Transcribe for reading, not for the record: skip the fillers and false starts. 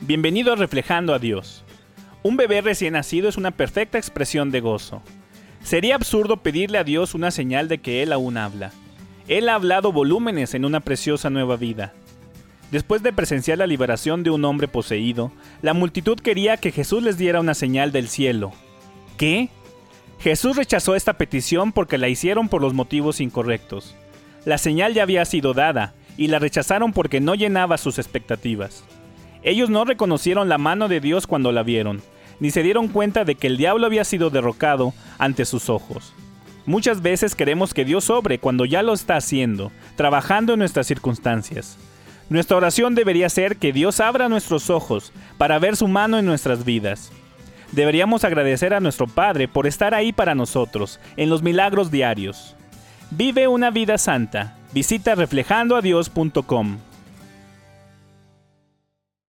Bienvenido a Reflejando a Dios. Un bebé recién nacido es una perfecta expresión de gozo. Sería absurdo pedirle a Dios una señal de que Él aún habla. Él ha hablado volúmenes en una preciosa nueva vida. Después de presenciar la liberación de un hombre poseído, la multitud quería que Jesús les diera una señal del cielo. ¿Qué? Jesús rechazó esta petición porque la hicieron por los motivos incorrectos. La señal ya había sido dada, y la rechazaron porque no llenaba sus expectativas. Ellos no reconocieron la mano de Dios cuando la vieron, ni se dieron cuenta de que el diablo había sido derrocado ante sus ojos. Muchas veces queremos que Dios obre cuando ya lo está haciendo, trabajando en nuestras circunstancias. Nuestra oración debería ser que Dios abra nuestros ojos para ver su mano en nuestras vidas. Deberíamos agradecer a nuestro Padre por estar ahí para nosotros, en los milagros diarios. Vive una vida santa. Visita reflejandoadios.com.